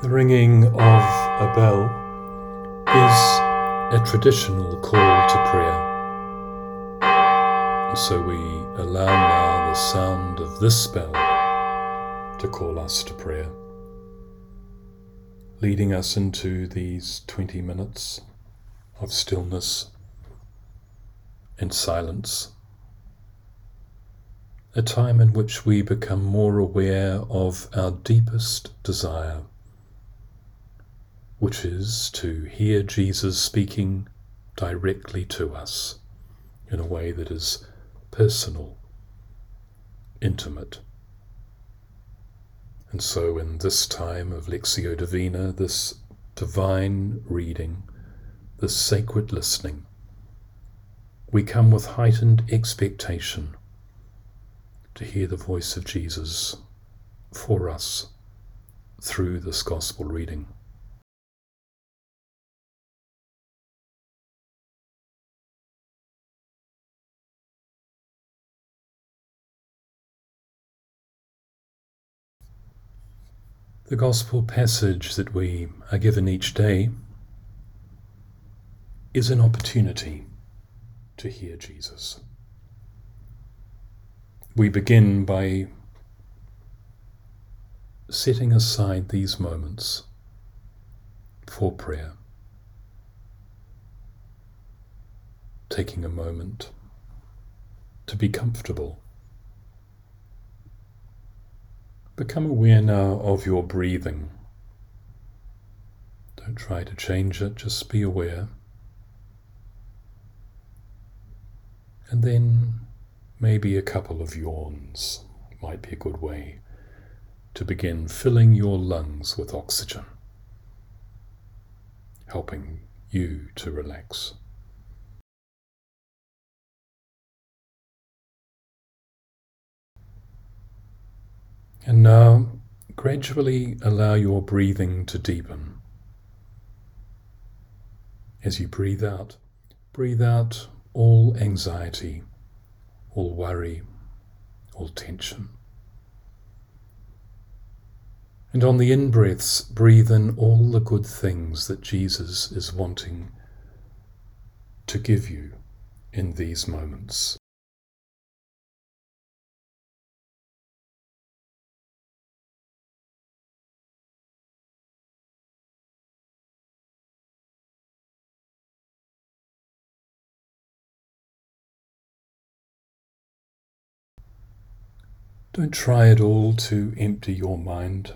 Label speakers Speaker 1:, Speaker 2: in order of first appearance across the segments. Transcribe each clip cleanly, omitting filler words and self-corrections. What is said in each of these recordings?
Speaker 1: The ringing of a bell is a traditional call to prayer. So we allow now the sound of this bell to call us to prayer, leading us into these 20 minutes of stillness and silence, a time in which we become more aware of our deepest desire, which is to hear Jesus speaking directly to us in a way that is personal, intimate. And so in this time of Lectio Divina, this divine reading, this sacred listening, we come with heightened expectation to hear the voice of Jesus for us through this gospel reading. The gospel passage that we are given each day is an opportunity to hear Jesus. We begin by setting aside these moments for prayer, taking a moment to be comfortable. Become aware now of your breathing. Don't try to change it, just be aware. And then maybe a couple of yawns might be a good way to begin filling your lungs with oxygen, helping you to relax. And now, gradually allow your breathing to deepen. As you breathe out all anxiety, all worry, all tension. And on the in-breaths, breathe in all the good things that Jesus is wanting to give you in these moments. Don't try at all to empty your mind.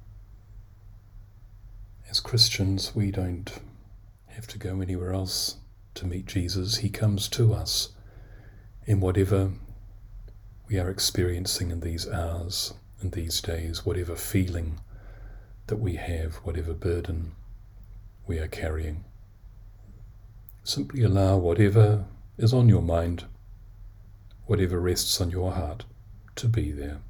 Speaker 1: As Christians, we don't have to go anywhere else to meet Jesus. He comes to us in whatever we are experiencing in these hours and these days, whatever feeling that we have, whatever burden we are carrying. Simply allow whatever is on your mind, whatever rests on your heart, to be there.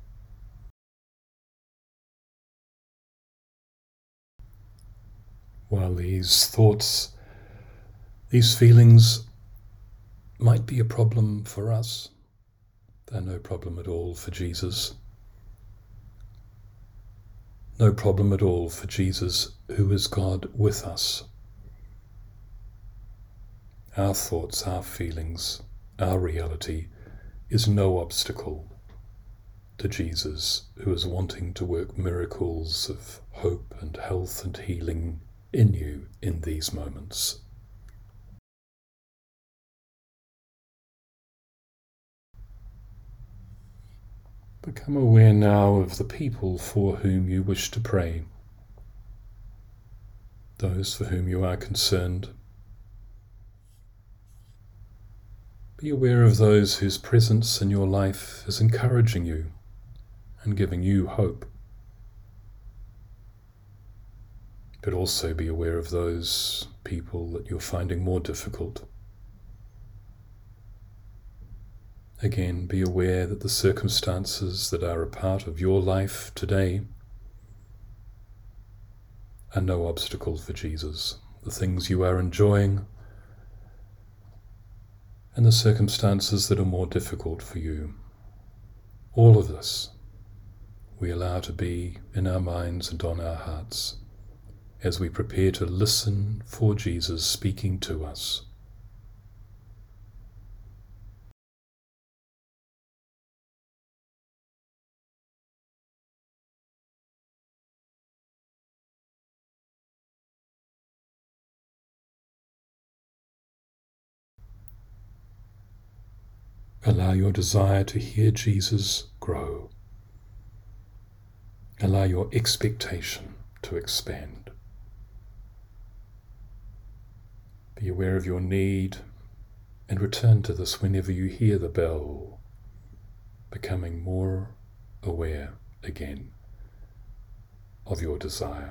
Speaker 1: While these thoughts, these feelings might be a problem for us, they're no problem at all for Jesus. No problem at all for Jesus, who is God with us. Our thoughts, our feelings, our reality is no obstacle to Jesus, who is wanting to work miracles of hope and health and healing in you in these moments. Become aware now of the people for whom you wish to pray, those for whom you are concerned. Be aware of those whose presence in your life is encouraging you and giving you hope. But also be aware of those people that you're finding more difficult. Again, be aware that the circumstances that are a part of your life today are no obstacle for Jesus. The things you are enjoying and the circumstances that are more difficult for you. All of this we allow to be in our minds and on our hearts as we prepare to listen for Jesus speaking to us. Allow your desire to hear Jesus grow. Allow your expectation to expand. Be aware of your need and return to this whenever you hear the bell, becoming more aware again of your desire.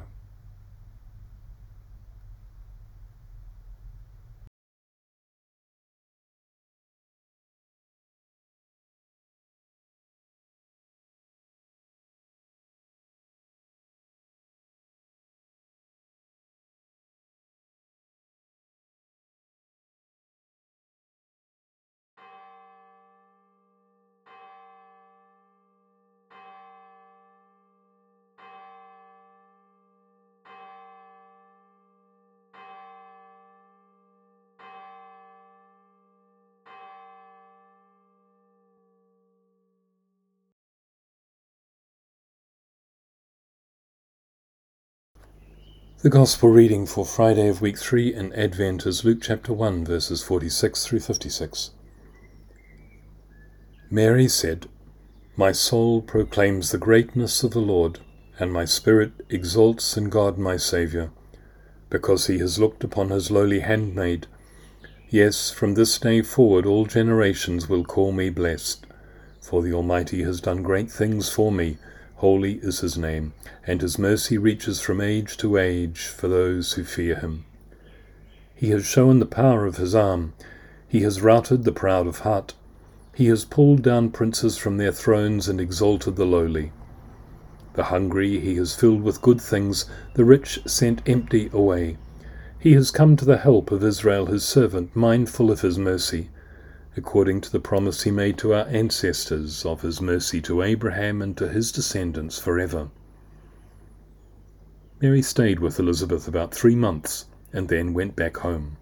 Speaker 1: The Gospel reading for Friday of week 3 in Advent is Luke chapter 1, verses 46 through 56. Mary said, "My soul proclaims the greatness of the Lord, and my spirit exalts in God my Saviour, because he has looked upon his lowly handmaid. Yes, from this day forward all generations will call me blessed. For the Almighty has done great things for me. Holy is his name, and his mercy reaches from age to age for those who fear him. He has shown the power of his arm. He has routed the proud of heart. He has pulled down princes from their thrones and exalted the lowly. The hungry he has filled with good things, the rich sent empty away. He has come to the help of Israel his servant, mindful of his mercy, according to the promise he made to our ancestors, of his mercy to Abraham and to his descendants forever." Mary stayed with Elizabeth about 3 months and then went back home.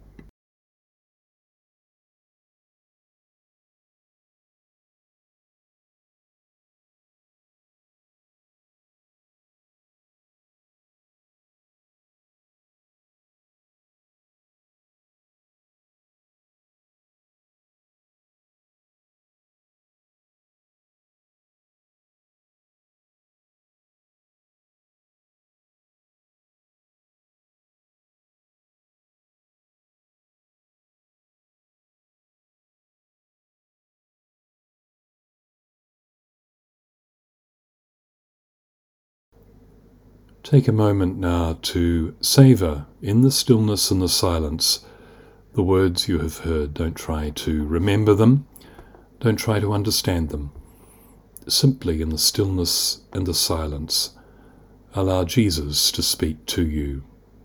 Speaker 1: Take a moment now to savour, in the stillness and the silence, the words you have heard. Don't try to remember them. Don't try to understand them. Simply in the stillness and the silence, allow Jesus to speak to you.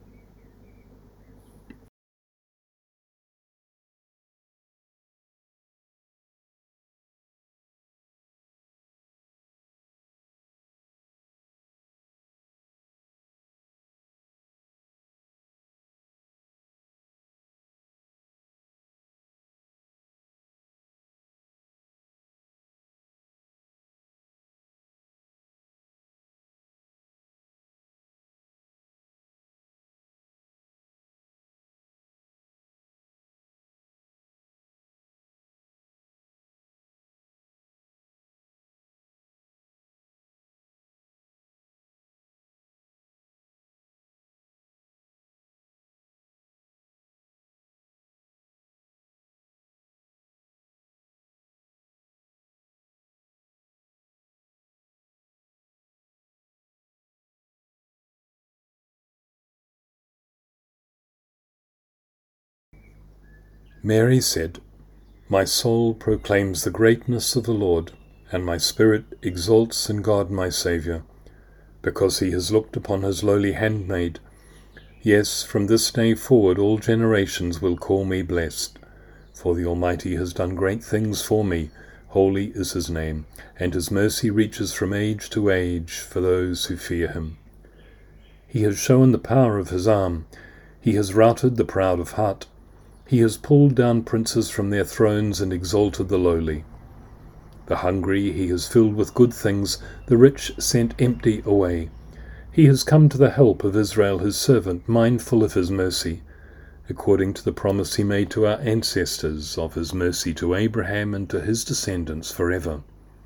Speaker 1: Mary said, "My soul proclaims the greatness of the Lord, and my spirit exalts in God my Saviour, because he has looked upon his lowly handmaid. Yes, from this day forward all generations will call me blessed. For the Almighty has done great things for me. Holy is his name, and his mercy reaches from age to age for those who fear him. He has shown the power of his arm. He has routed the proud of heart. He has pulled down princes from their thrones and exalted the lowly. The hungry he has filled with good things, the rich sent empty away. He has come to the help of Israel his servant, mindful of his mercy, according to the promise he made to our ancestors, of his mercy to Abraham and to his descendants forever.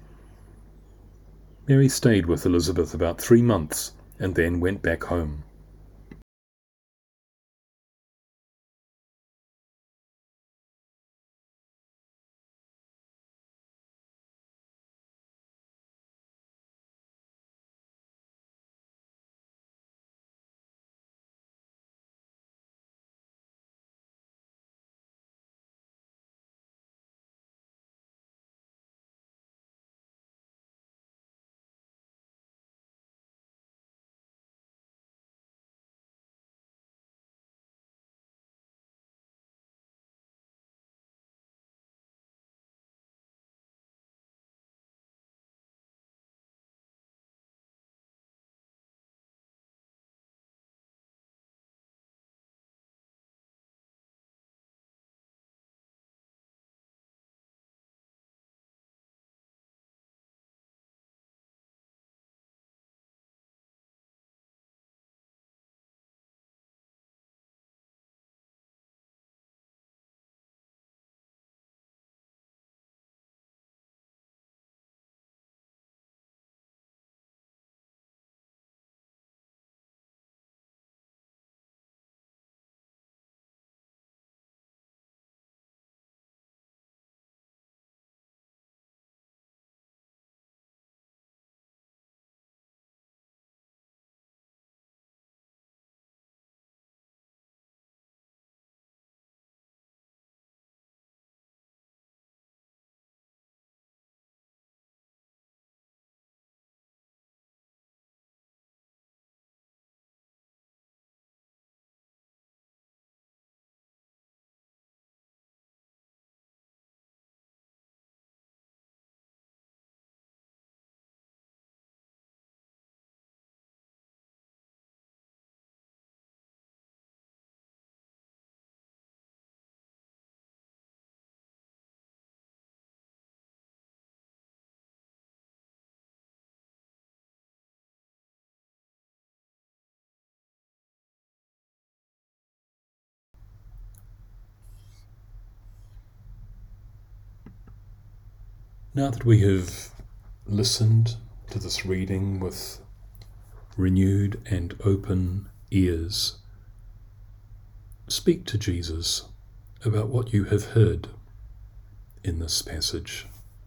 Speaker 1: Mary stayed with Elizabeth about 3 months and then went back home. Now that we have listened to this reading with renewed and open ears, speak to Jesus about what you have heard in this passage.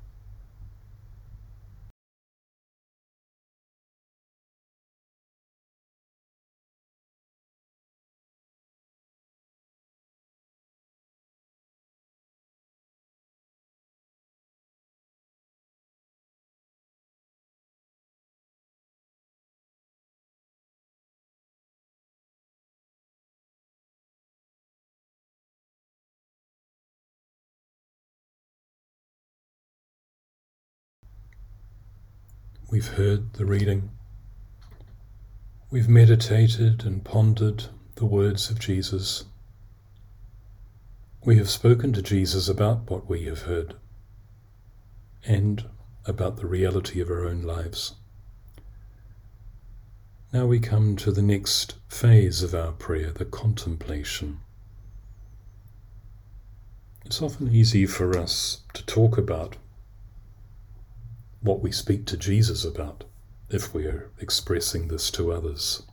Speaker 1: We've heard the reading. We've meditated and pondered the words of Jesus. We have spoken to Jesus about what we have heard and about the reality of our own lives. Now we come to the next phase of our prayer, the contemplation. It's often easy for us to talk about what we speak to Jesus about if we are expressing this to others.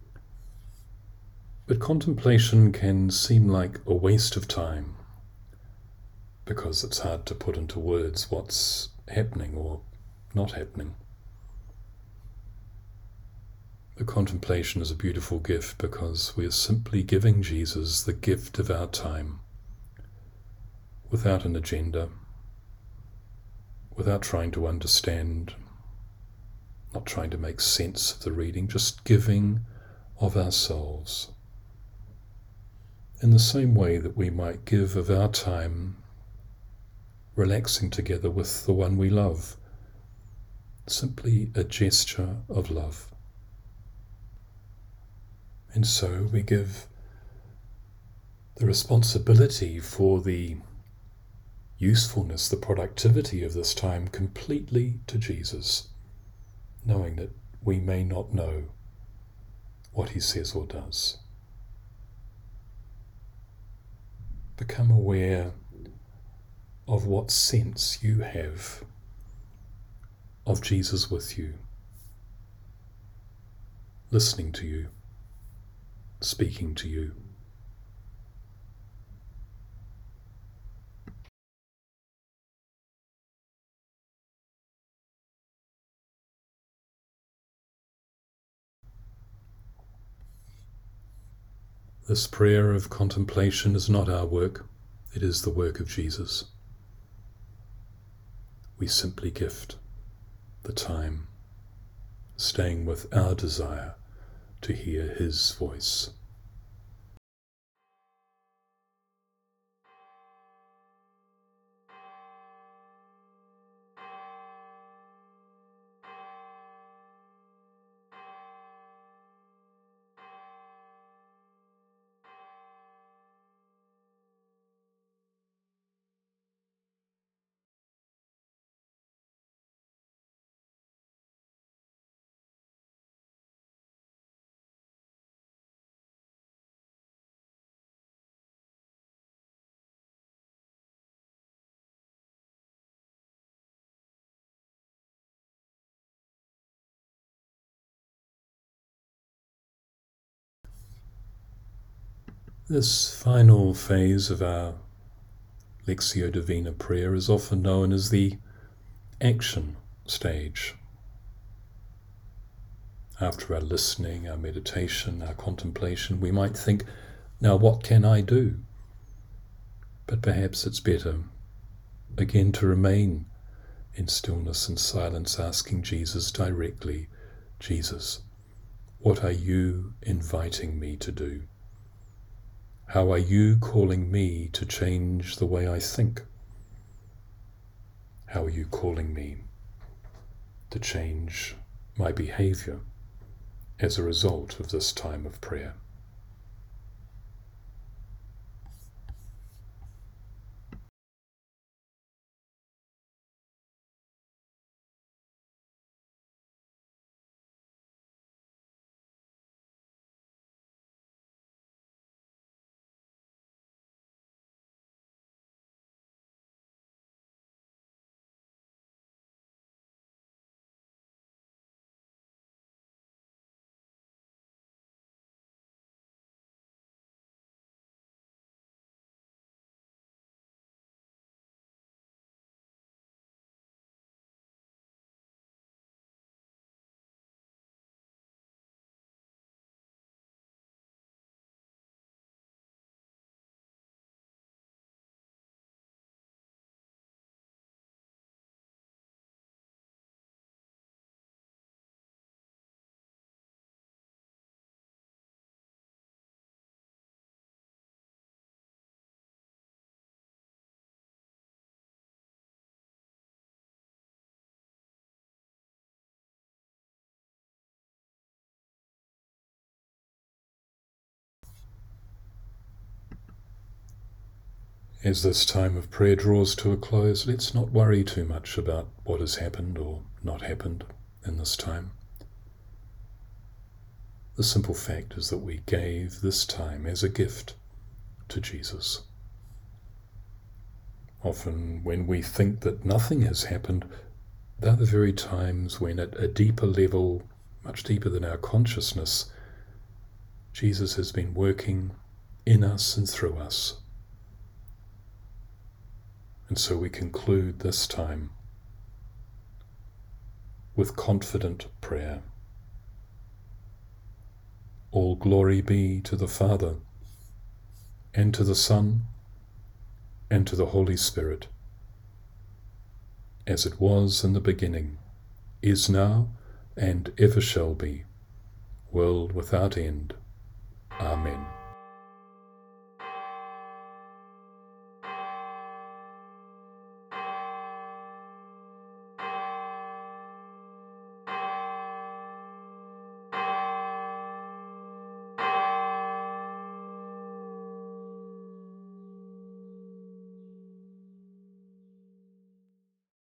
Speaker 1: But contemplation can seem like a waste of time because it's hard to put into words what's happening or not happening. The contemplation is a beautiful gift because we are simply giving Jesus the gift of our time without an agenda, without trying to understand, not trying to make sense of the reading, just giving of ourselves. In the same way that we might give of our time relaxing together with the one we love, simply a gesture of love. And so we give the responsibility for the usefulness, the productivity of this time completely to Jesus, knowing that we may not know what he says or does. Become aware of what sense you have of Jesus with you, listening to you, speaking to you. This prayer of contemplation is not our work, it is the work of Jesus. We simply gift the time, staying with our desire to hear his voice. This final phase of our Lectio Divina prayer is often known as the action stage. After our listening, our meditation, our contemplation, we might think, now what can I do? But perhaps it's better, again, to remain in stillness and silence, asking Jesus directly, Jesus, what are you inviting me to do? How are you calling me to change the way I think? How are you calling me to change my behavior as a result of this time of prayer? As this time of prayer draws to a close, let's not worry too much about what has happened or not happened in this time. The simple fact is that we gave this time as a gift to Jesus. Often when we think that nothing has happened, they're the very times when at a deeper level, much deeper than our consciousness, Jesus has been working in us and through us. And so we conclude this time with confident prayer. All glory be to the Father, and to the Son, and to the Holy Spirit, as it was in the beginning, is now, and ever shall be, world without end. Amen.